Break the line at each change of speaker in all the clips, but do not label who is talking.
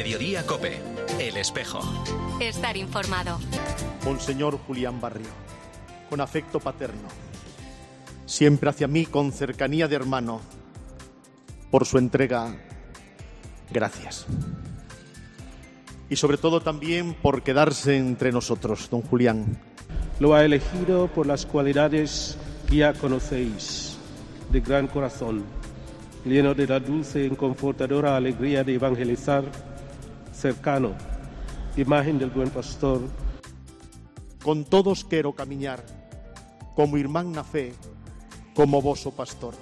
Mediodía COPE. El Espejo.
Estar informado.
Monseñor Julián Barrio, con afecto paterno, siempre hacia mí con cercanía de hermano, por su entrega, gracias. Y sobre todo también por quedarse entre nosotros, don Julián.
Lo ha elegido por las cualidades que ya conocéis, de gran corazón, lleno de la dulce y confortadora alegría de evangelizar, cercano, imagen del buen pastor.
Con todos quiero caminar, como irmán na fe, como voso pastor.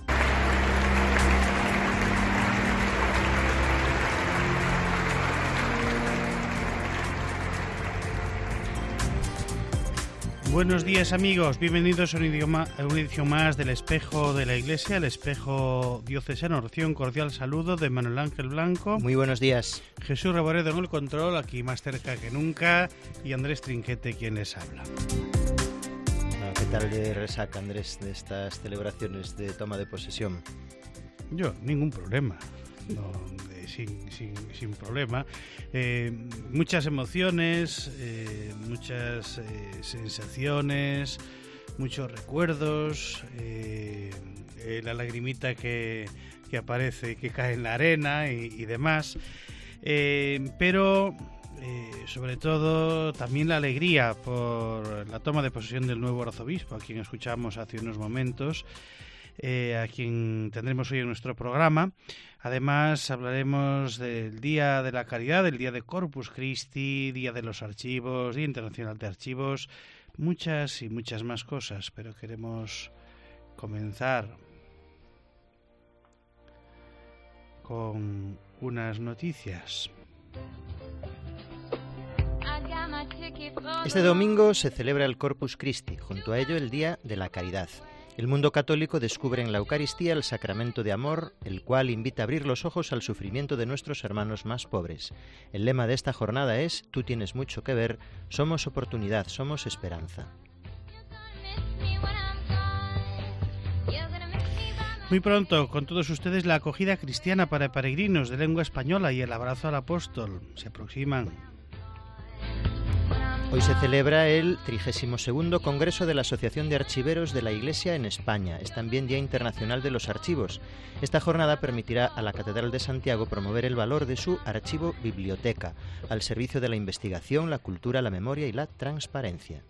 Buenos días, amigos, bienvenidos a una edición más del Espejo de la Iglesia, el Espejo Diocesano. Recibo un cordial saludo de Manuel Ángel Blanco.
Muy buenos días.
Jesús Reboredo en el control, aquí más cerca que nunca, y Andrés Trinquete, quien les habla.
¿Qué tal de resaca, Andrés, de estas celebraciones de toma de posesión?
Yo, ningún problema. No, sin problema. Muchas emociones, muchas sensaciones, muchos recuerdos, la lagrimita que aparece, que cae en la arena y demás, pero sobre todo también la alegría por la toma de posesión del nuevo arzobispo, a quien escuchamos hace unos momentos, a quien tendremos hoy en nuestro programa. Además hablaremos del Día de la Caridad, del Día de Corpus Christi, Día de los Archivos, Día Internacional de Archivos, muchas y muchas más cosas, pero queremos comenzar con unas noticias.
Este domingo se celebra el Corpus Christi, junto a ello el Día de la Caridad. El mundo católico descubre en la Eucaristía el sacramento de amor, el cual invita a abrir los ojos al sufrimiento de nuestros hermanos más pobres. El lema de esta jornada es: tú tienes mucho que ver, somos oportunidad, somos esperanza.
Muy pronto, con todos ustedes, la acogida cristiana para peregrinos de lengua española y el abrazo al apóstol. Se aproximan.
Hoy se celebra el 32º Congreso de la Asociación de Archiveros de la Iglesia en España. Es también Día Internacional de los Archivos. Esta jornada permitirá a la Catedral de Santiago promover el valor de su archivo-biblioteca, al servicio de la investigación, la cultura, la memoria y la transparencia.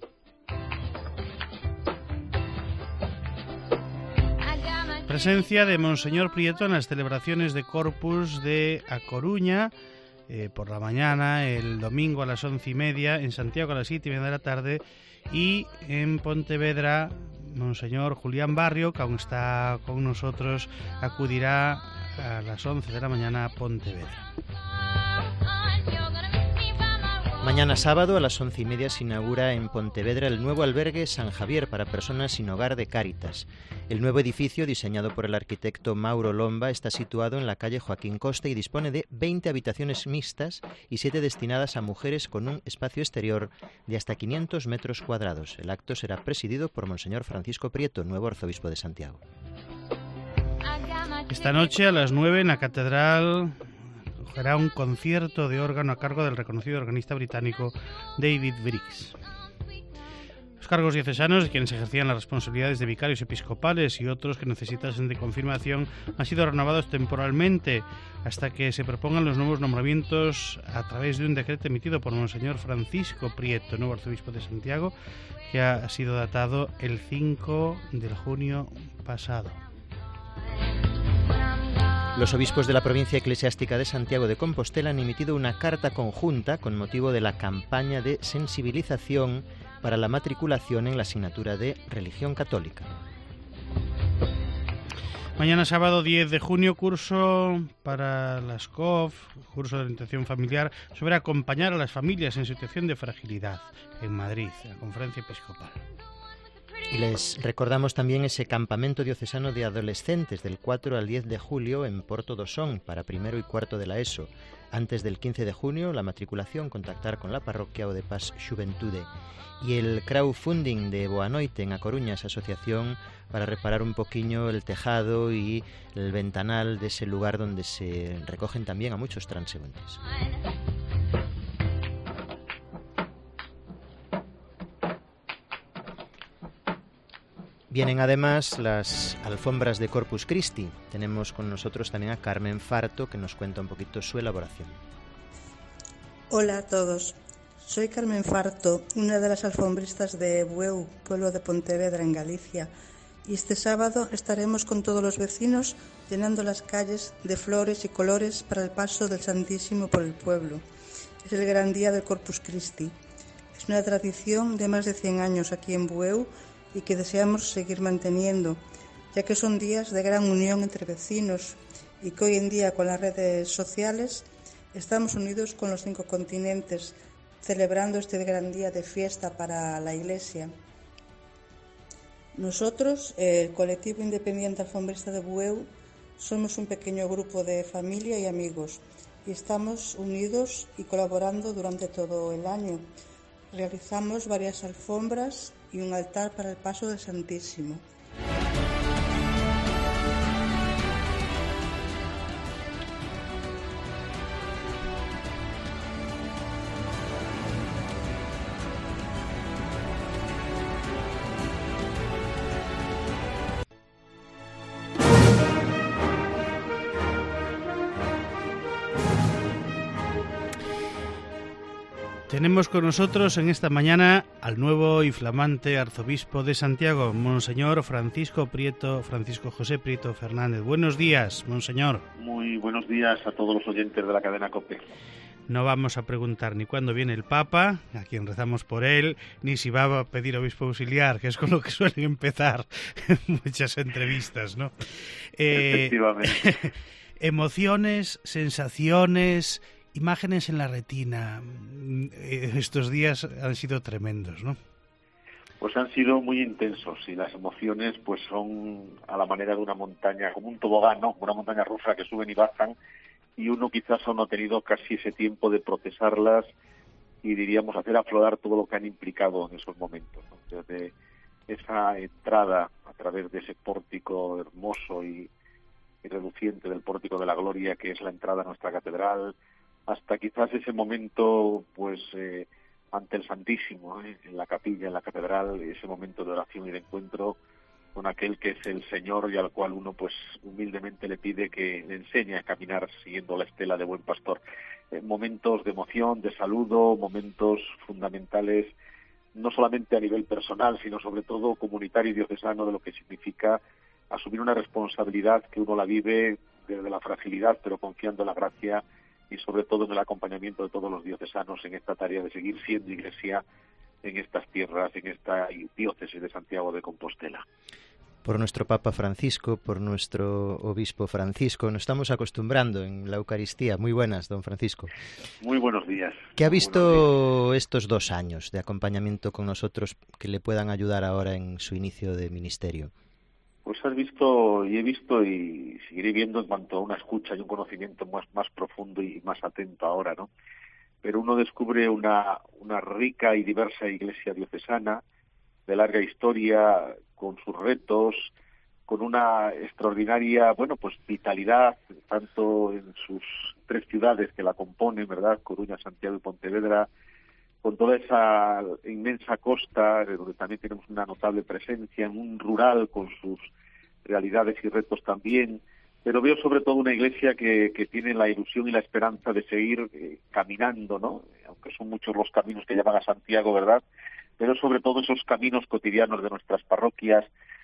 Presencia de Monseñor Prieto en las celebraciones de Corpus de A Coruña, por la mañana, el domingo a las 11:30, en Santiago a las 7:30 de la tarde, y en Pontevedra, Monseñor Julián Barrio, que aún está con nosotros, acudirá a las 11 de la mañana a Pontevedra.
Mañana sábado a las 11:30 se inaugura en Pontevedra el nuevo albergue San Javier para personas sin hogar de Cáritas. El nuevo edificio, diseñado por el arquitecto Mauro Lomba, está situado en la calle Joaquín Costa y dispone de 20 habitaciones mixtas y 7 destinadas a mujeres, con un espacio exterior de hasta 500 metros cuadrados. El acto será presidido por Monseñor Francisco Prieto, nuevo arzobispo de Santiago.
Esta noche a las 9 en la Catedral será un concierto de órgano a cargo del reconocido organista británico David Briggs. Los cargos diocesanos, quienes ejercían las responsabilidades de vicarios episcopales y otros que necesitasen de confirmación, han sido renovados temporalmente hasta que se propongan los nuevos nombramientos a través de un decreto emitido por Monseñor Francisco Prieto, nuevo arzobispo de Santiago, que ha sido datado el 5 de junio pasado.
Los obispos de la provincia eclesiástica de Santiago de Compostela han emitido una carta conjunta con motivo de la campaña de sensibilización para la matriculación en la asignatura de Religión Católica.
Mañana sábado 10 de junio, curso para las COF, curso de orientación familiar, sobre acompañar a las familias en situación de fragilidad en Madrid, en la Conferencia Episcopal.
Y les recordamos también ese campamento diocesano de adolescentes del 4 al 10 de julio en Porto do Son para primero y cuarto de la ESO. Antes del 15 de junio, la matriculación, contactar con la parroquia o de Pas Xuventude. Y el crowdfunding de Boanoite en A Coruña, esa asociación para reparar un poquinho el tejado y el ventanal de ese lugar donde se recogen también a muchos transeúntes. Vienen además las alfombras de Corpus Christi. Tenemos con nosotros también a Carmen Farto, que nos cuenta un poquito su elaboración.
Hola a todos, soy Carmen Farto, una de las alfombristas de Bueu, pueblo de Pontevedra, en Galicia, y este sábado estaremos con todos los vecinos llenando las calles de flores y colores para el paso del Santísimo por el pueblo. Es el gran día del Corpus Christi. Es una tradición de más de 100 años aquí en Bueu y que deseamos seguir manteniendo, ya que son días de gran unión entre vecinos y que hoy en día con las redes sociales estamos unidos con los 5 continentes, celebrando este gran día de fiesta para la Iglesia. Nosotros, el colectivo independiente alfombrista de Bueu, somos un pequeño grupo de familia y amigos y estamos unidos y colaborando durante todo el año. Realizamos varias alfombras y un altar para el paso del Santísimo.
Tenemos con nosotros en esta mañana al nuevo y flamante arzobispo de Santiago, Monseñor Francisco José Prieto Fernández. Buenos días, Monseñor.
Muy buenos días a todos los oyentes de la cadena COPE.
No vamos a preguntar ni cuándo viene el Papa, a quien rezamos por él, ni si va a pedir obispo auxiliar, que es con lo que suelen empezar muchas entrevistas, ¿no?
Efectivamente.
Emociones, sensaciones, imágenes en la retina. Estos días han sido tremendos, ¿no?
Pues han sido muy intensos y las emociones pues son a la manera de una montaña, como un tobogán, ¿no? Una montaña rusa que suben y bajan, y uno quizás aún no ha tenido casi ese tiempo de procesarlas y diríamos hacer aflorar todo lo que han implicado en esos momentos, ¿no? Desde esa entrada a través de ese pórtico hermoso y reluciente del pórtico de la gloria, que es la entrada a nuestra catedral, hasta quizás ese momento pues ante el Santísimo, en la capilla, en la catedral, ese momento de oración y de encuentro con aquel que es el Señor y al cual uno pues humildemente le pide que le enseñe a caminar siguiendo la estela de buen pastor. Momentos de emoción, de saludo, momentos fundamentales, no solamente a nivel personal, sino sobre todo comunitario y diocesano, de lo que significa asumir una responsabilidad que uno la vive desde la fragilidad, pero confiando en la gracia y sobre todo en el acompañamiento de todos los diocesanos en esta tarea de seguir siendo iglesia en estas tierras, en esta diócesis de Santiago de Compostela.
Por nuestro Papa Francisco, por nuestro Obispo Francisco, nos estamos acostumbrando en la Eucaristía. Muy buenas, don Francisco.
Muy buenos días.
¿Qué ha visto estos 2 años de acompañamiento con nosotros que le puedan ayudar ahora en su inicio de ministerio?
Pues has visto y he visto y seguiré viendo en cuanto a una escucha y un conocimiento más profundo y más atento ahora, ¿no? Pero uno descubre una rica y diversa iglesia diocesana, de larga historia, con sus retos, con una extraordinaria, pues vitalidad, tanto en sus 3 ciudades que la componen, ¿verdad? Coruña, Santiago y Pontevedra, con toda esa inmensa costa, donde también tenemos una notable presencia, en un rural con sus realidades y retos también, pero veo sobre todo una iglesia que tiene la ilusión y la esperanza de seguir caminando, ¿no? Aunque son muchos los caminos que llevan a Santiago, ¿verdad? Pero sobre todo esos caminos cotidianos de nuestras parroquias,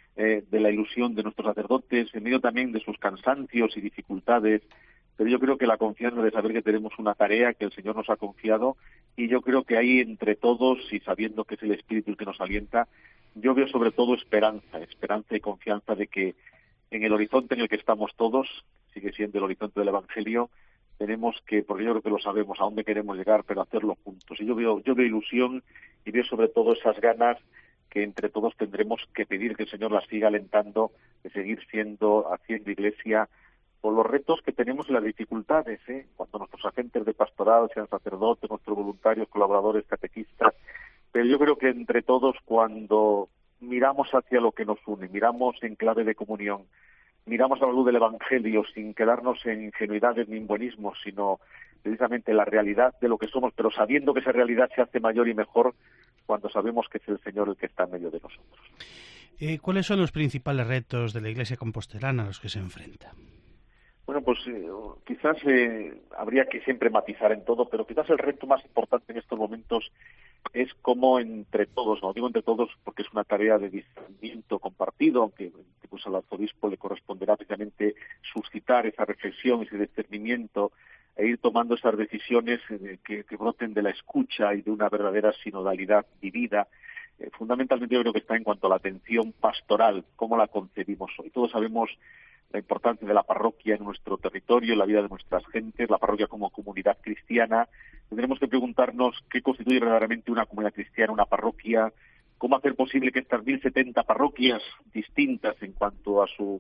de la ilusión de nuestros sacerdotes, en medio también de sus cansancios y dificultades, pero yo creo que la confianza de saber que tenemos una tarea que el Señor nos ha confiado, y yo creo que ahí entre todos, y sabiendo que es el Espíritu el que nos alienta, yo veo sobre todo esperanza y confianza de que en el horizonte en el que estamos todos, sigue siendo el horizonte del Evangelio, tenemos que, porque yo creo que lo sabemos, a dónde queremos llegar, pero hacerlo juntos. Y yo veo ilusión y veo sobre todo esas ganas que entre todos tendremos que pedir que el Señor las siga alentando, de seguir haciendo Iglesia, por los retos que tenemos y las dificultades, cuando nuestros agentes de pastorado, sean sacerdotes, nuestros voluntarios, colaboradores, catequistas. Pero yo creo que entre todos, cuando miramos hacia lo que nos une, miramos en clave de comunión, miramos a la luz del Evangelio sin quedarnos en ingenuidades ni en buenismos, sino precisamente la realidad de lo que somos, pero sabiendo que esa realidad se hace mayor y mejor cuando sabemos que es el Señor el que está en medio de nosotros.
¿Cuáles son los principales retos de la Iglesia compostelana a los que se enfrenta?
Bueno, pues quizás habría que siempre matizar en todo, pero quizás el reto más importante en estos momentos es cómo entre todos, no digo entre todos porque es una tarea de discernimiento compartido, aunque pues al arzobispo le corresponderá precisamente suscitar esa reflexión, ese discernimiento e ir tomando esas decisiones que broten de la escucha y de una verdadera sinodalidad vivida. Fundamentalmente yo creo que está en cuanto a la atención pastoral, cómo la concebimos hoy. Todos sabemos la importancia de la parroquia en nuestro territorio, en la vida de nuestras gentes, la parroquia como comunidad cristiana. Tendremos que preguntarnos qué constituye verdaderamente una comunidad cristiana, una parroquia, cómo hacer posible que estas 1070 parroquias distintas en cuanto a su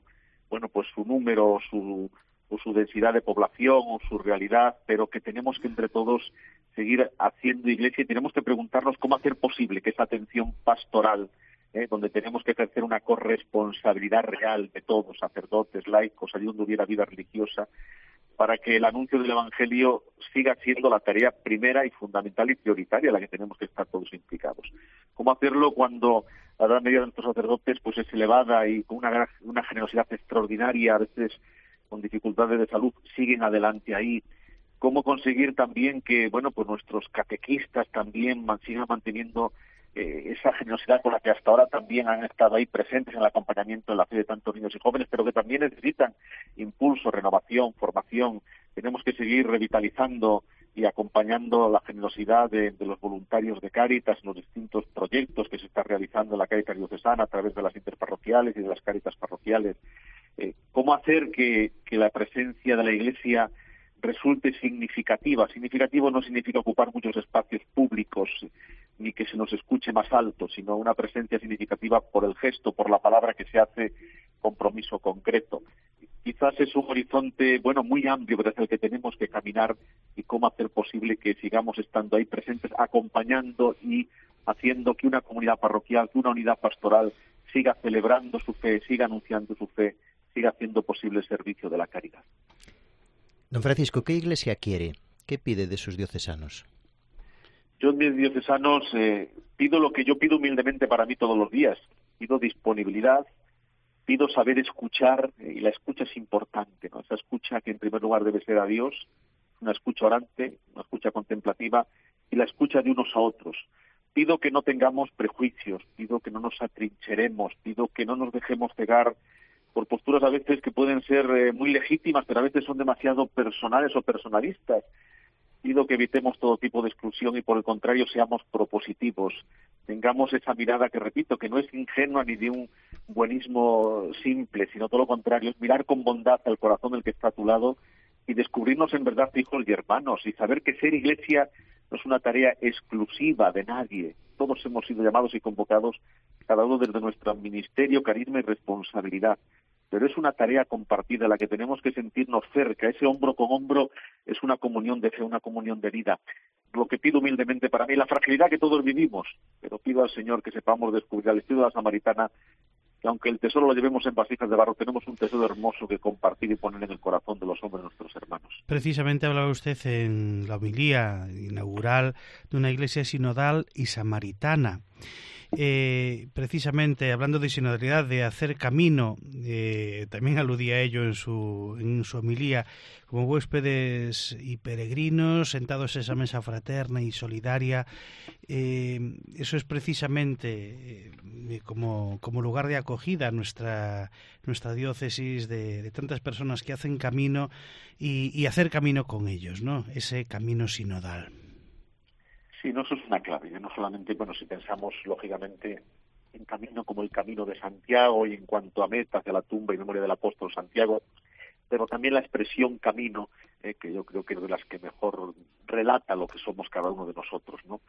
número, su densidad de población o su realidad, pero que tenemos que entre todos seguir haciendo iglesia y tenemos que preguntarnos cómo hacer posible que esa atención pastoral, donde tenemos que ejercer una corresponsabilidad real de todos, sacerdotes, laicos, allí donde hubiera vida religiosa, para que el anuncio del Evangelio siga siendo la tarea primera y fundamental y prioritaria en la que tenemos que estar todos implicados. ¿Cómo hacerlo cuando la edad media de nuestros sacerdotes pues es elevada y con una generosidad extraordinaria, a veces con dificultades de salud, siguen adelante ahí? ¿Cómo conseguir también que pues nuestros catequistas también sigan manteniendo esa generosidad con la que hasta ahora también han estado ahí presentes en el acompañamiento en la fe de tantos niños y jóvenes, pero que también necesitan impulso, renovación, formación? Tenemos que seguir revitalizando y acompañando la generosidad de los voluntarios de Cáritas en los distintos proyectos que se están realizando en la Cáritas diocesana a través de las interparroquiales y de las Cáritas parroquiales. ¿Cómo hacer que la presencia de la Iglesia resulte significativa? Significativo no significa ocupar muchos espacios públicos ni que se nos escuche más alto, sino una presencia significativa por el gesto, por la palabra que se hace, compromiso concreto. Quizás es un horizonte, muy amplio, pero es el que tenemos que caminar, y cómo hacer posible que sigamos estando ahí presentes, acompañando y haciendo que una comunidad parroquial, que una unidad pastoral siga celebrando su fe, siga anunciando su fe, siga haciendo posible el servicio de la caridad.
Don Francisco, ¿qué Iglesia quiere? ¿Qué pide de sus diocesanos?
Yo en mis diocesanos pido lo que yo pido humildemente para mí todos los días. Pido disponibilidad, pido saber escuchar, y la escucha es importante, ¿no? Esa escucha que en primer lugar debe ser a Dios, una escucha orante, una escucha contemplativa, y la escucha de unos a otros. Pido que no tengamos prejuicios, pido que no nos atrincheremos, pido que no nos dejemos cegar por posturas a veces que pueden ser muy legítimas, pero a veces son demasiado personales o personalistas. Pido que evitemos todo tipo de exclusión y, por el contrario, seamos propositivos. Tengamos esa mirada que, repito, que no es ingenua ni de un buenismo simple, sino todo lo contrario, es mirar con bondad al corazón del que está a tu lado y descubrirnos en verdad hijos y hermanos, y saber que ser iglesia no es una tarea exclusiva de nadie. Todos hemos sido llamados y convocados, cada uno desde nuestro ministerio, carisma y responsabilidad. Pero es una tarea compartida en la que tenemos que sentirnos cerca. Ese hombro con hombro es una comunión de fe, una comunión de vida. Lo que pido humildemente para mí, la fragilidad que todos vivimos, pero pido al Señor que sepamos descubrir al estilo de la samaritana, que aunque el tesoro lo llevemos en vasijas de barro, tenemos un tesoro hermoso que compartir y poner en el corazón de los hombres, nuestros hermanos.
Precisamente hablaba usted en la homilía inaugural de una iglesia sinodal y samaritana. Precisamente hablando de sinodalidad, de hacer camino, también aludía a ello en su homilía, como huéspedes y peregrinos sentados en esa mesa fraterna y solidaria. Eso es precisamente como lugar de acogida nuestra diócesis de tantas personas que hacen camino y hacer camino con ellos, ¿no? Ese camino sinodal.
Sí, no, eso es una clave. No solamente, si pensamos lógicamente en camino como el camino de Santiago y en cuanto a meta hacia la tumba y memoria del apóstol Santiago, pero también la expresión camino, que yo creo que es de las que mejor relata lo que somos cada uno de nosotros, ¿no?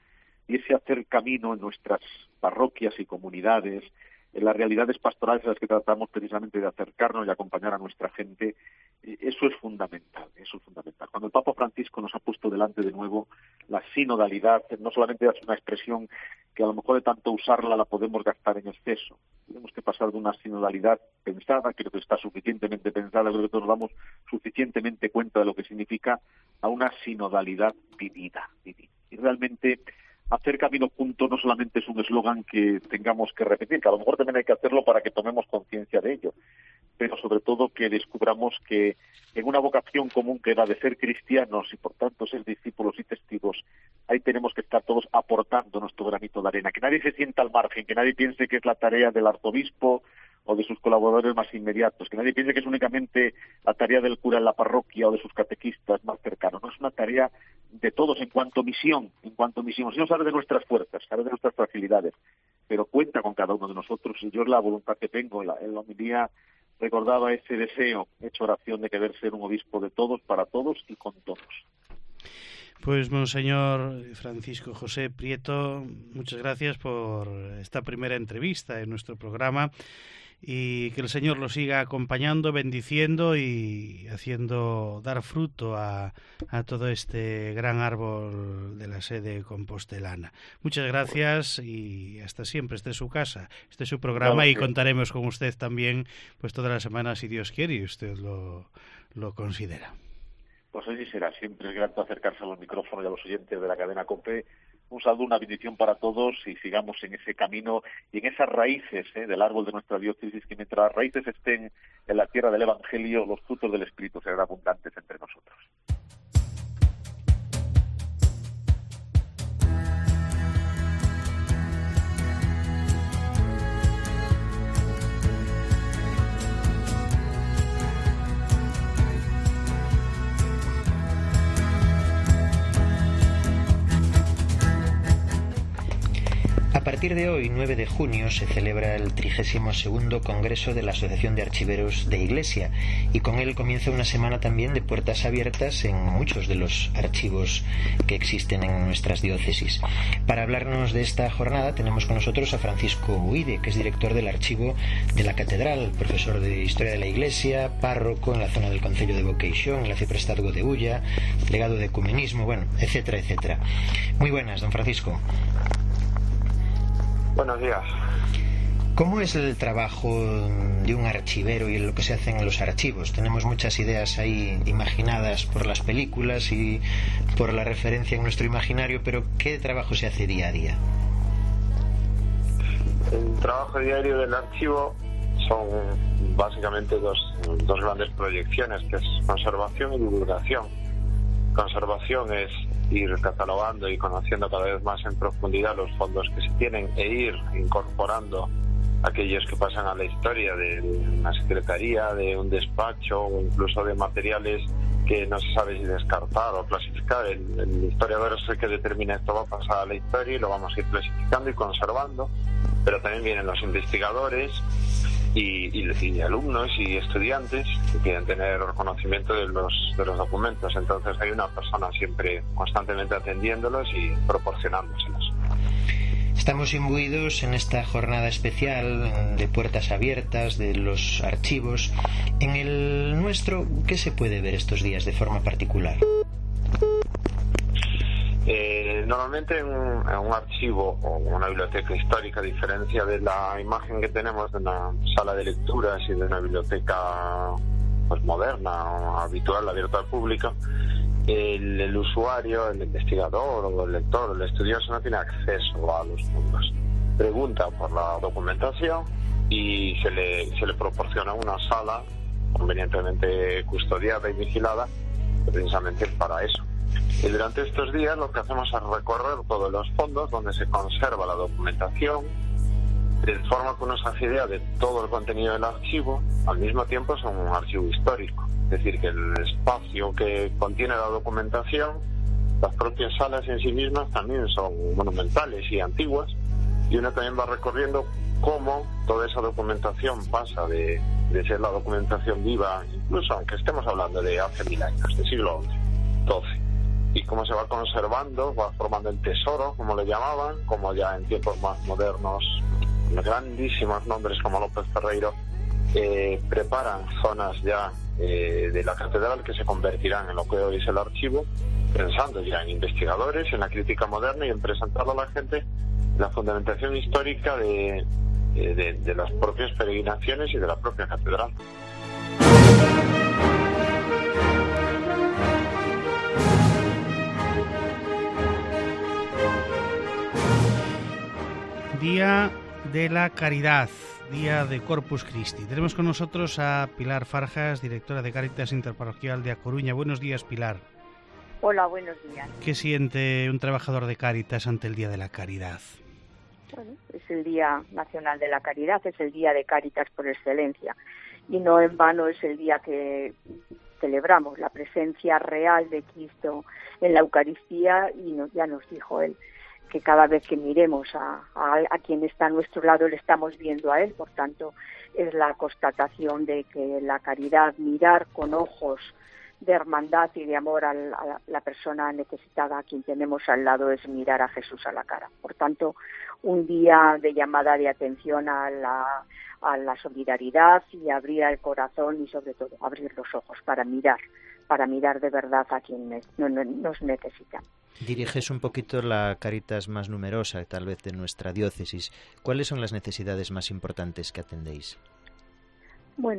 y ese hacer camino en nuestras parroquias y comunidades, en las realidades pastorales a las que tratamos precisamente de acercarnos y acompañar a nuestra gente, eso es fundamental, eso es fundamental. Cuando el Papa Francisco nos ha puesto delante de nuevo la sinodalidad, no solamente es una expresión que a lo mejor de tanto usarla la podemos gastar en exceso. Tenemos que pasar de una sinodalidad pensada, creo que está suficientemente pensada, creo que todos nos damos suficientemente cuenta de lo que significa, a una sinodalidad vivida. Y realmente hacer camino juntos no solamente es un eslogan que tengamos que repetir, que a lo mejor también hay que hacerlo para que tomemos conciencia de ello, pero sobre todo que descubramos que en una vocación común que era de ser cristianos y por tanto ser discípulos y testigos, ahí tenemos que estar todos aportando nuestro granito de arena, que nadie se sienta al margen, que nadie piense que es la tarea del arzobispo o de sus colaboradores más inmediatos, que nadie piense que es únicamente la tarea del cura en la parroquia o de sus catequistas más cercanos. No, es una tarea de todos en cuanto a misión. Si no sabe de nuestras fuerzas, sabe de nuestras fragilidades, pero cuenta con cada uno de nosotros, y yo es la voluntad que tengo. En la homilía recordaba ese deseo, hecho oración de querer ser un obispo de todos, para todos y con todos.
Pues Monseñor Francisco José Prieto, muchas gracias por esta primera entrevista en nuestro programa, y que el Señor lo siga acompañando, bendiciendo y haciendo dar fruto a todo este gran árbol de la sede compostelana. Muchas gracias y hasta siempre. Este es su casa, este es su programa, y contaremos con usted también pues todas las semanas, si Dios quiere y usted lo considera.
Pues así será. Siempre es grato acercarse a los micrófonos y a los oyentes de la cadena COPE. Un saludo, una bendición para todos, y sigamos en ese camino y en esas raíces del árbol de nuestra diócesis, que mientras las raíces estén en la tierra del Evangelio, los frutos del Espíritu serán abundantes entre nosotros.
A partir de hoy, 9 de junio, se celebra el 32º Congreso de la Asociación de Archiveros de Iglesia, y con él comienza una semana también de puertas abiertas en muchos de los archivos que existen en nuestras diócesis. Para hablarnos de esta jornada tenemos con nosotros a Francisco Uide, que es director del Archivo de la Catedral, profesor de Historia de la Iglesia, párroco en la zona del Concello de Boqueixón, en la Ciprestazgo de Ulla, delegado de Ecumenismo, bueno, etcétera, etcétera. Muy buenas, don Francisco.
Buenos días.
¿Cómo es el trabajo de un archivero y lo que se hace en los archivos? Tenemos muchas ideas ahí imaginadas por las películas y por la referencia en nuestro imaginario, pero ¿qué trabajo se hace día a día?
El trabajo diario del archivo son básicamente dos grandes proyecciones, que es conservación y divulgación. Conservación es ir catalogando y conociendo cada vez más en profundidad los fondos que se tienen, e ir incorporando aquellos que pasan a la historia de una secretaría, de un despacho, o incluso de materiales que no se sabe si descartar o clasificar. El historiador es el que determina esto va a pasar a la historia y lo vamos a ir clasificando y conservando, pero también vienen los investigadores y alumnos y estudiantes que quieren tener conocimiento de los documentos. Entonces hay una persona siempre constantemente atendiéndolos y proporcionándoselos.
Estamos imbuidos en esta jornada especial de puertas abiertas de los archivos. En el nuestro, ¿qué se puede ver estos días de forma particular?
Normalmente en un archivo o una biblioteca histórica, a diferencia de la imagen que tenemos de una sala de lecturas y de una biblioteca pues moderna o habitual, abierta al público, el usuario, el investigador o el lector, el estudioso no tiene acceso a los fondos. Pregunta por la documentación y se le proporciona una sala convenientemente custodiada y vigilada precisamente para eso. Y durante estos días lo que hacemos es recorrer todos los fondos donde se conserva la documentación, de forma que uno se hace idea de todo el contenido del archivo. Al mismo tiempo es un archivo histórico, es decir, que el espacio que contiene la documentación, las propias salas en sí mismas también son monumentales y antiguas, y uno también va recorriendo cómo toda esa documentación pasa de ser la documentación viva, incluso aunque estemos hablando de hace 1000 años, del siglo XI, y cómo se va conservando, va formando el tesoro, como le llamaban, como ya en tiempos más modernos, grandísimos nombres como López Ferreiro preparan zonas ya de la catedral que se convertirán en lo que hoy es el archivo, pensando ya en investigadores, en la crítica moderna y en presentarlo a la gente la fundamentación histórica de las propias peregrinaciones y de la propia catedral.
Día de la Caridad, Día de Corpus Christi. Tenemos con nosotros a Pilar Farjas, directora de Cáritas Interparroquial de A Coruña. Buenos días, Pilar.
Hola, buenos días.
¿Qué siente un trabajador de Cáritas ante el Día de la Caridad?
Bueno, es el Día Nacional de la Caridad, es el Día de Cáritas por excelencia. Y no en vano es el día que celebramos la presencia real de Cristo en la Eucaristía, y ya nos dijo Él que cada vez que miremos a quien está a nuestro lado le estamos viendo a Él. Por tanto, es la constatación de que la caridad, mirar con ojos de hermandad y de amor a la persona necesitada a quien tenemos al lado, es mirar a Jesús a la cara. Por tanto, un día de llamada de atención a la solidaridad y abrir el corazón y sobre todo abrir los ojos para mirar de verdad a quien nos necesita.
Diriges un poquito la Cáritas más numerosa, tal vez, de nuestra diócesis. ¿Cuáles son las necesidades más importantes que atendéis?
Bueno,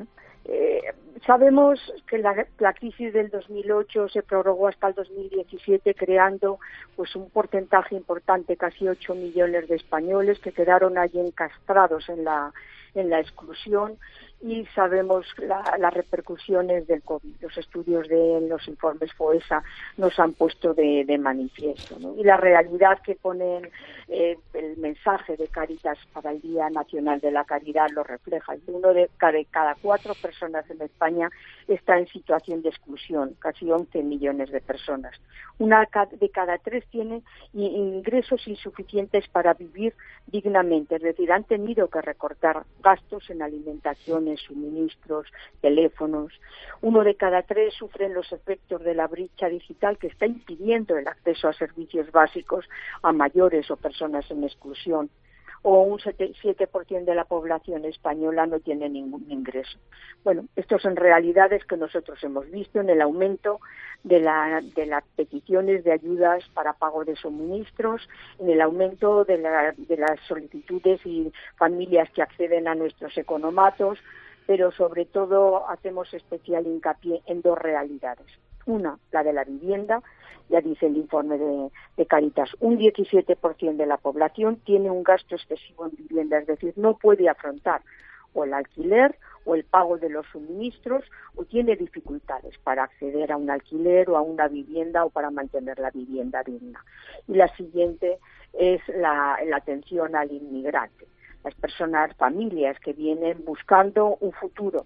sabemos que la crisis del 2008 se prorrogó hasta el 2017, creando pues un porcentaje importante, casi 8 millones de españoles que quedaron allí encastrados en la exclusión, y sabemos las repercusiones del COVID. Los estudios de los informes FOESA nos han puesto de manifiesto, ¿no? Y la realidad que ponen el mensaje de Cáritas para el Día Nacional de la Caridad lo refleja. Uno de cada 4 personas en España está en situación de exclusión, casi 11 millones de personas. Una de cada 3 tiene ingresos insuficientes para vivir dignamente, es decir, han tenido que recortar gastos en alimentación, en suministros, teléfonos. 1 de cada 3 sufren los efectos de la brecha digital que está impidiendo el acceso a servicios básicos a mayores o personas en exclusión. O un 7% de la población española no tiene ningún ingreso. Bueno, estos son realidades que nosotros hemos visto en el aumento de las peticiones de ayudas para pago de suministros, en el aumento de las solicitudes y familias que acceden a nuestros economatos, pero sobre todo hacemos especial hincapié en 2 realidades. Una, la de la vivienda. Ya dice el informe de Cáritas, un 17% de la población tiene un gasto excesivo en vivienda, es decir, no puede afrontar o el alquiler o el pago de los suministros, o tiene dificultades para acceder a un alquiler o a una vivienda o para mantener la vivienda digna. Y la siguiente es la atención al inmigrante. Las personas, familias que vienen buscando un futuro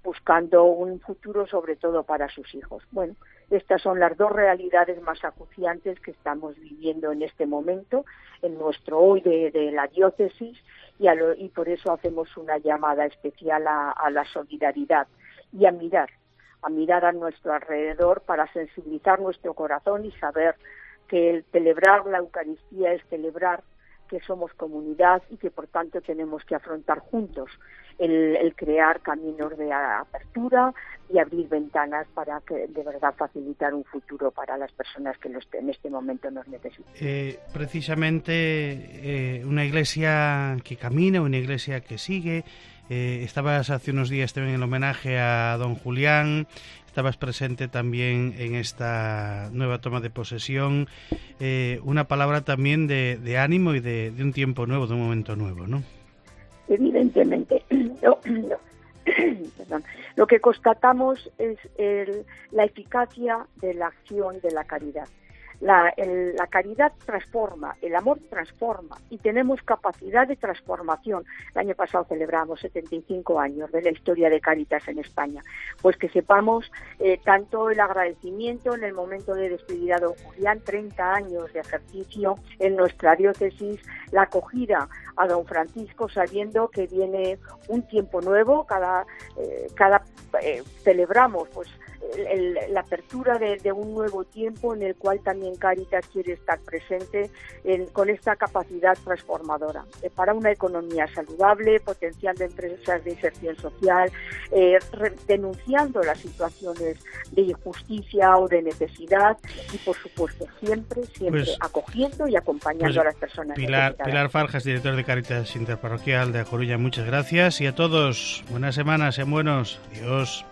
sobre todo para sus hijos. Bueno, estas son las 2 realidades más acuciantes que estamos viviendo en este momento, en nuestro hoy de la diócesis, y por eso hacemos una llamada especial a la solidaridad y a mirar a nuestro alrededor para sensibilizar nuestro corazón y saber que el celebrar la Eucaristía es celebrar que somos comunidad y que por tanto tenemos que afrontar juntos el crear caminos de apertura y abrir ventanas para que de verdad facilitar un futuro para las personas que en este momento nos necesitan.
Precisamente una iglesia que camina, una iglesia que sigue. Estabas hace unos días también en el homenaje a don Julián, estabas presente también en esta nueva toma de posesión. Una palabra también de ánimo y de un tiempo nuevo, de un momento nuevo, ¿no?
Evidentemente. Lo que constatamos es la eficacia de la acción de la caridad. La caridad transforma, el amor transforma y tenemos capacidad de transformación. El año pasado celebramos 75 años de la historia de Cáritas en España. Pues que sepamos tanto el agradecimiento en el momento de despedir a don Julián, 30 años de ejercicio en nuestra diócesis, la acogida a don Francisco sabiendo que viene un tiempo nuevo, celebramos pues la apertura de un nuevo tiempo en el cual también Cáritas quiere estar presente con esta capacidad transformadora para una economía saludable, potenciando empresas de inserción social, denunciando las situaciones de injusticia o de necesidad y, por supuesto, siempre pues, acogiendo y acompañando a las personas necesitadas.
Pilar Farjas, director de Cáritas Interparroquial de A Coruña, muchas gracias, y a todos, buenas semanas, sean buenos, adiós.